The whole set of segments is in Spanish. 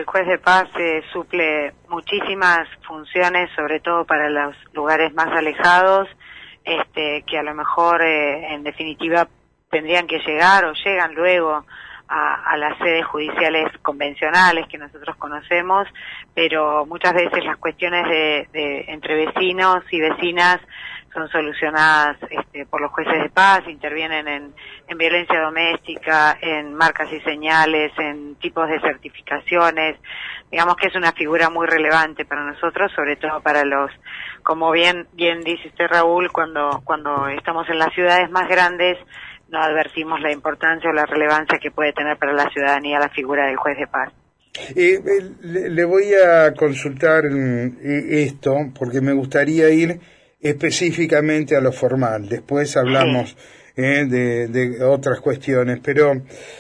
juez de paz suple muchísimas funciones, sobre todo para los lugares más alejados, que a lo mejor en definitiva tendrían que llegar o llegan luego a las sedes judiciales convencionales que nosotros conocemos, pero muchas veces las cuestiones de entre vecinos y vecinas son solucionadas por los jueces de paz, intervienen en violencia doméstica, en marcas y señales, en tipos de certificaciones. Digamos que es una figura muy relevante para nosotros, sobre todo para los, como bien dice usted, Raúl, cuando estamos en las ciudades más grandes, no advertimos la importancia o la relevancia que puede tener para la ciudadanía la figura del juez de paz. Le voy a consultar esto, porque me gustaría ir específicamente a lo formal. Después hablamos de otras cuestiones, pero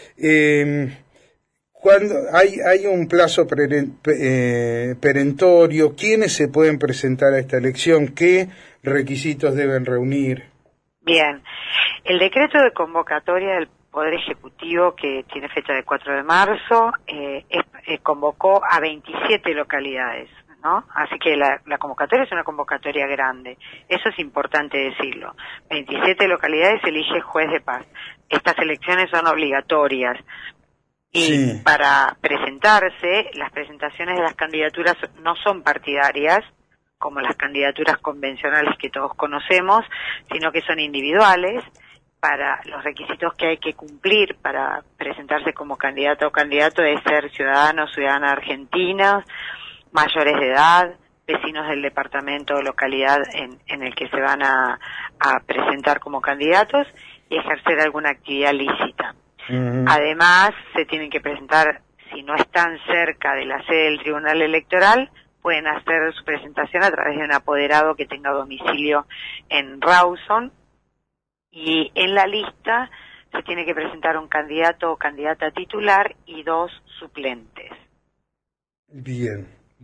cuando hay un plazo perentorio, ¿quiénes se pueden presentar a esta elección? ¿Qué requisitos deben reunir? Bien, el decreto de convocatoria del Poder Ejecutivo, que tiene fecha de 4 de marzo, convocó a 27 localidades, ¿no? Así que la convocatoria es una convocatoria grande, eso es importante decirlo. 27 localidades elige juez de paz. Estas elecciones son obligatorias. Y para presentarse, las presentaciones de las candidaturas no son partidarias, como las candidaturas convencionales que todos conocemos, sino que son individuales. Para los requisitos que hay que cumplir para presentarse como candidato o candidato es ser ciudadano o ciudadana argentinos, mayores de edad, vecinos del departamento o localidad en el que se van a presentar como candidatos y ejercer alguna actividad lícita. Además, se tienen que presentar, si no están cerca de la sede del Tribunal Electoral, pueden hacer su presentación a través de un apoderado que tenga domicilio en Rawson, y en la lista se tiene que presentar un candidato o candidata titular y 2 suplentes. Bien.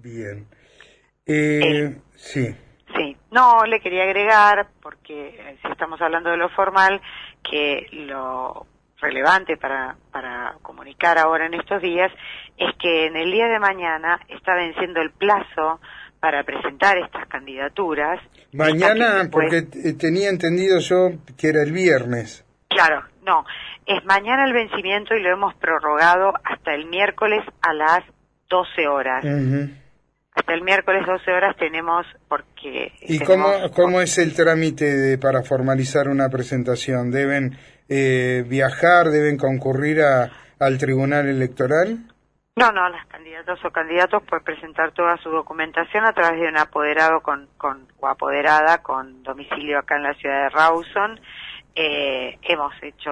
Sí. No, le quería agregar, porque si estamos hablando de lo formal, que lo relevante para comunicar ahora en estos días es que en el día de mañana está venciendo el plazo para presentar estas candidaturas. Mañana, porque tenía entendido yo que era el viernes. Claro, no, es mañana el vencimiento y lo hemos prorrogado hasta el miércoles a las 12 horas. Hasta el miércoles 12 horas tenemos, porque... ¿Y cómo es el trámite para formalizar una presentación? ¿Deben viajar, deben concurrir al Tribunal Electoral? No, las candidatas o candidatos pueden presentar toda su documentación a través de un apoderado o apoderada con domicilio acá en la ciudad de Rawson. Hemos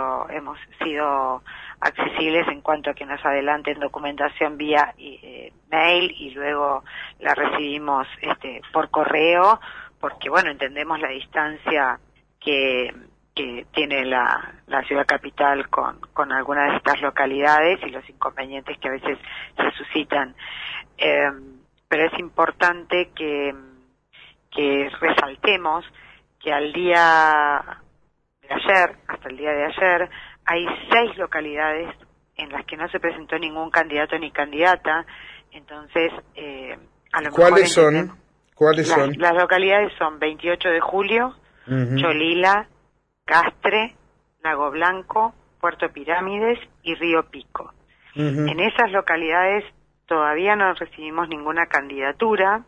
sido accesibles en cuanto a que nos adelanten documentación vía mail y luego la recibimos por correo, porque bueno, entendemos la distancia que tiene la ciudad capital con algunas de estas localidades y los inconvenientes que a veces se suscitan. Pero es importante que resaltemos que hasta el día de ayer, hay 6 localidades en las que no se presentó ningún candidato ni candidata. Entonces, a lo mejor... ¿Cuáles son? Las localidades son 28 de Julio, Cholila, Castre, Lago Blanco, Puerto Pirámides y Río Pico. En esas localidades todavía no recibimos ninguna candidatura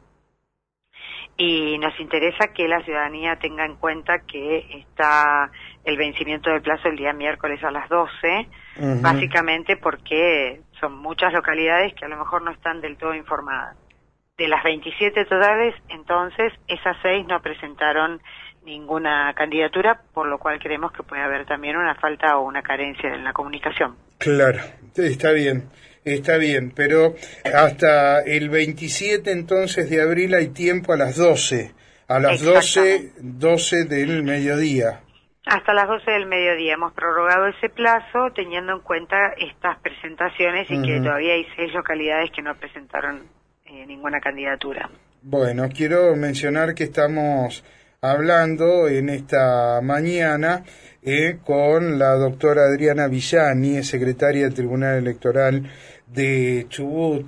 y nos interesa que la ciudadanía tenga en cuenta que está el vencimiento del plazo el día miércoles a las 12, básicamente porque son muchas localidades que a lo mejor no están del todo informadas. De las 27 totales, entonces, esas 6 no presentaron ninguna candidatura, por lo cual creemos que puede haber también una falta o una carencia en la comunicación. Claro, está bien, pero hasta el 27 entonces de abril hay tiempo a las 12, a las 12 del mediodía. Hasta las 12 del mediodía hemos prorrogado ese plazo teniendo en cuenta estas presentaciones y que todavía hay 6 localidades que no presentaron ninguna candidatura. Bueno, quiero mencionar que estamos hablando en esta mañana con la doctora Adriana Villani, secretaria del Tribunal Electoral de Chubut.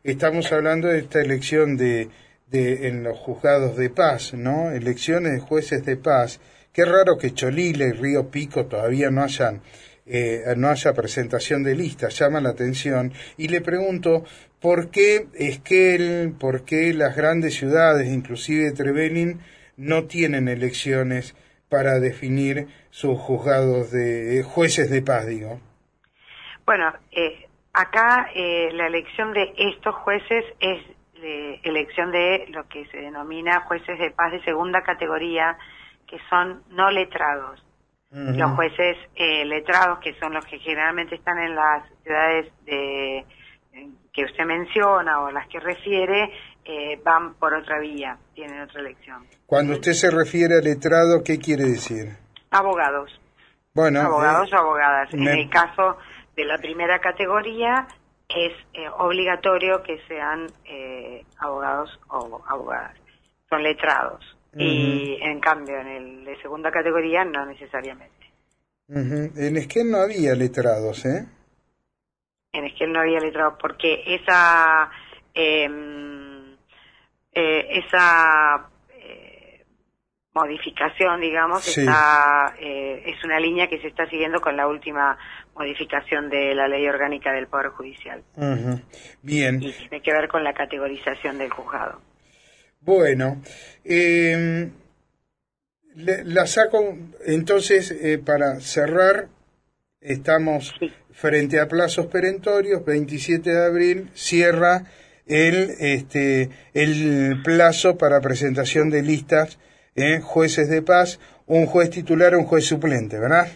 estamos hablando de esta elección de en los juzgados de paz, ¿no? Elecciones de jueces de paz. Qué raro que Cholila y Río Pico todavía no haya presentación de listas, llama la atención. Y le pregunto, ¿por qué Esquel, por qué las grandes ciudades, inclusive Trevelin, no tienen elecciones para definir sus juzgados de jueces de paz, digo? Bueno, acá la elección de estos jueces es elección de lo que se denomina jueces de paz de segunda categoría, que son no letrados. Uh-huh. Los jueces letrados, que son los que generalmente están en las ciudades que usted menciona o las que refiere, van por otra vía, tienen otra elección. Cuando usted se refiere a letrado, ¿qué quiere decir? Abogados. Bueno, abogados o abogadas. En el caso de la primera categoría, es obligatorio que sean abogados o abogadas. Son letrados. Uh-huh. Y en cambio, en el de segunda categoría, no necesariamente. Uh-huh. En Esquel no había letrados, ¿eh? En Esquel no había letrados porque esa modificación, digamos, sí, es una línea que se está siguiendo con la última modificación de la Ley Orgánica del Poder Judicial. Uh-huh. Bien. Y tiene que ver con la categorización del juzgado. Bueno, la saco, entonces, para cerrar, estamos frente a plazos perentorios, 27 de abril, cierra el plazo para presentación de listas, jueces de paz, un juez titular, un juez suplente, ¿verdad?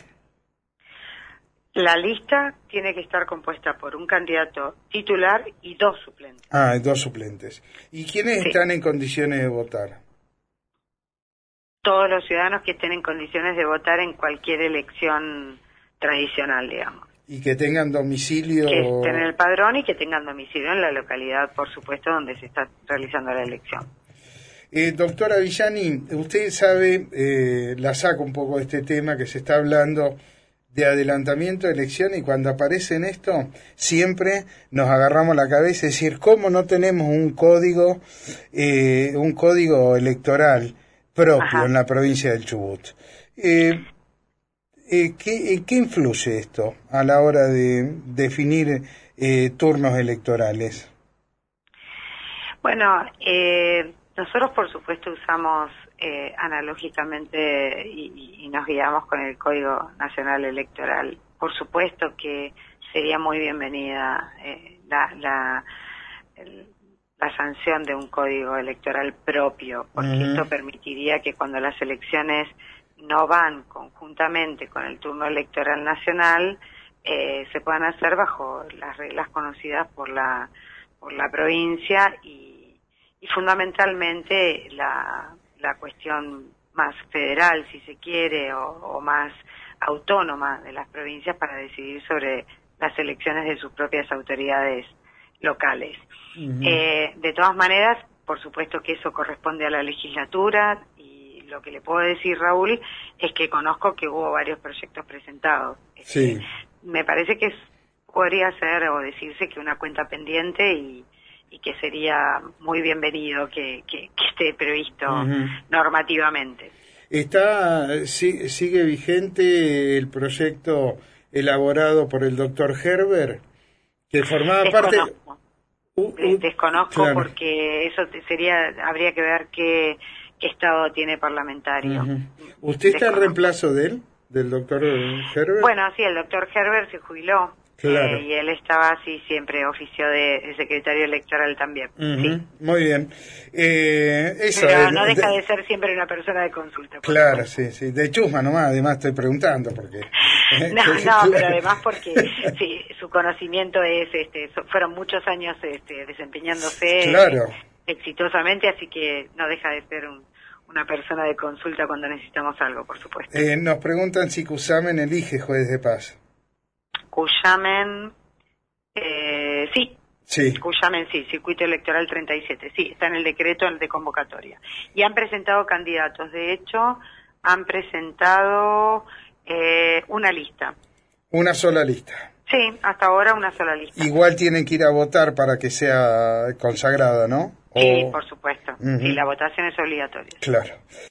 La lista tiene que estar compuesta por un candidato titular y 2 suplentes. Ah, 2 suplentes. ¿Y quiénes están en condiciones de votar? Todos los ciudadanos que estén en condiciones de votar en cualquier elección tradicional, digamos. Y que tengan domicilio... Que estén en el padrón y que tengan domicilio en la localidad, por supuesto, donde se está realizando la elección. Doctora Villani, usted sabe, la saco un poco de este tema que se está hablando de adelantamiento de elecciones, y cuando aparece en esto siempre nos agarramos la cabeza y decir, ¿cómo no tenemos un código electoral propio? Ajá. En la provincia del Chubut? ¿Qué influye esto a la hora de definir turnos electorales? Bueno, nosotros por supuesto usamos analógicamente y nos guiamos con el Código Nacional Electoral. Por supuesto que sería muy bienvenida la sanción de un código electoral propio, porque esto permitiría que cuando las elecciones no van conjuntamente con el turno electoral nacional, se puedan hacer bajo las reglas conocidas por la provincia y fundamentalmente la cuestión más federal, si se quiere, o más autónoma de las provincias para decidir sobre las elecciones de sus propias autoridades locales. Uh-huh. De todas maneras, por supuesto que eso corresponde a la legislatura, y lo que le puedo decir, Raúl, es que conozco que hubo varios proyectos presentados. Sí. Me parece que podría ser o decirse que una cuenta pendiente y que sería muy bienvenido que esté previsto normativamente. ¿Sigue vigente el proyecto elaborado por el doctor Herber, que formaba parte? Desconozco, claro, porque eso habría que ver qué estado tiene parlamentario. ¿Usted está en reemplazo de él, del doctor Herber? Bueno, sí, el doctor Herber se jubiló. Claro. Y él estaba así siempre, oficio de secretario electoral también. Sí. Muy bien. Eso pero no deja de ser siempre una persona de consulta. Claro, sí. De chusma nomás, además estoy preguntando porque... No, pero además porque sí, su conocimiento es, fueron muchos años desempeñándose exitosamente, así que no deja de ser una persona de consulta cuando necesitamos algo, por supuesto. Nos preguntan si Cusamen elige juez de paz. Cuyamen, sí. Cuyamen, sí, circuito electoral 37, sí, está en el decreto de convocatoria. Y han presentado candidatos, de hecho, han presentado una lista. Una sola lista. Sí, hasta ahora una sola lista. Igual tienen que ir a votar para que sea consagrada, ¿no? Sí, por supuesto. Sí, la votación es obligatoria. Claro.